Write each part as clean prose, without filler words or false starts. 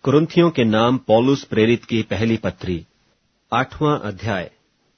कुरिन्थियों के नाम पौलुस प्रेरित की पहली पत्री 8वां अध्याय।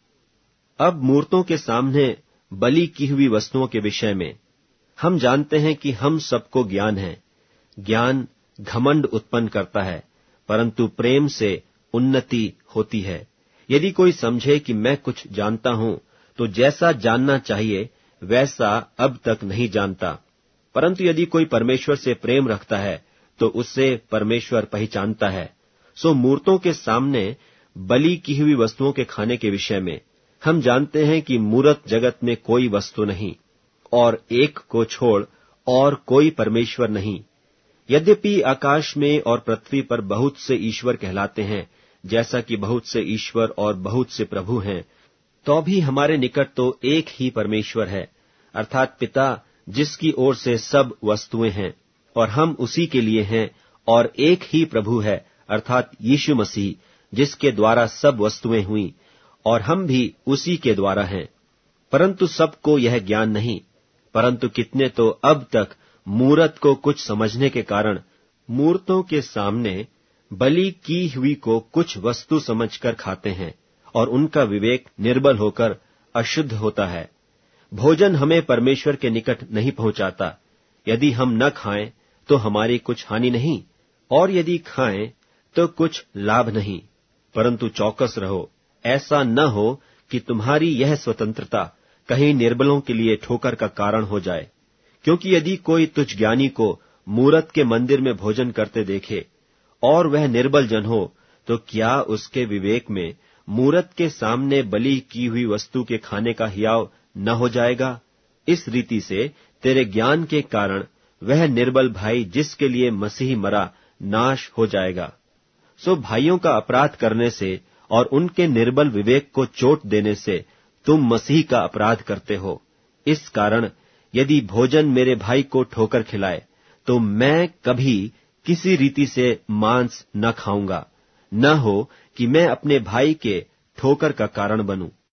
अब मूर्तों के सामने बलि की हुई वस्तुओं के विषय में हम जानते हैं कि हम सबको ज्ञान है। ज्ञान घमंड उत्पन्न करता है, परंतु प्रेम से उन्नति होती है। यदि कोई समझे कि मैं कुछ जानता हूं, तो जैसा जानना चाहिए वैसा अब तक नहीं जानता। परंतु यदि कोई परमेश्वर से प्रेम रखता है, तो उससे परमेश्वर पहचानता है। सो मूर्तों के सामने बलि की हुई वस्तुओं के खाने के विषय में हम जानते हैं कि मूरत जगत में कोई वस्तु नहीं, और एक को छोड़ और कोई परमेश्वर नहीं। यद्यपि आकाश में और पृथ्वी पर बहुत से ईश्वर कहलाते हैं, जैसा कि बहुत से ईश्वर और बहुत से प्रभु हैं, तो भी हमारे निकट तो एक ही परमेश्वर है, अर्थात पिता, जिसकी ओर से सब वस्तुएं हैं, और हम उसी के लिए हैं। और एक ही प्रभु है, अर्थात यीशु मसीह, जिसके द्वारा सब वस्तुएं हुई, और हम भी उसी के द्वारा हैं। परंतु सबको यह ज्ञान नहीं, परंतु कितने तो अब तक मूरत को कुछ समझने के कारण मूर्तों के सामने बलि की हुई को कुछ वस्तु समझकर खाते हैं, और उनका विवेक निर्बल होकर अशुद्ध होता है। भोजन हमें परमेश्वर के निकट नहीं पहुंचाता। यदि हम न खाएं तो हमारी कुछ हानि नहीं, और यदि खाएं तो कुछ लाभ नहीं। परंतु चौकस रहो, ऐसा न हो कि तुम्हारी यह स्वतंत्रता कहीं निर्बलों के लिए ठोकर का कारण हो जाए। क्योंकि यदि कोई तुच्छ ज्ञानी को मूरत के मंदिर में भोजन करते देखे, और वह निर्बल जन हो, तो क्या उसके विवेक में मूरत के सामने बलि की हुई वस्तु के खाने का हियाव न हो जाएगा? इस रीति से तेरे ज्ञान के कारण वह निर्बल भाई जिसके लिए मसीह मरा नाश हो जाएगा। सो भाइयों का अपराध करने से और उनके निर्बल विवेक को चोट देने से तुम मसीह का अपराध करते हो। इस कारण यदि भोजन मेरे भाई को ठोकर खिलाए, तो मैं कभी किसी रीति से मांस न खाऊंगा, न हो कि मैं अपने भाई के ठोकर का कारण बनूं।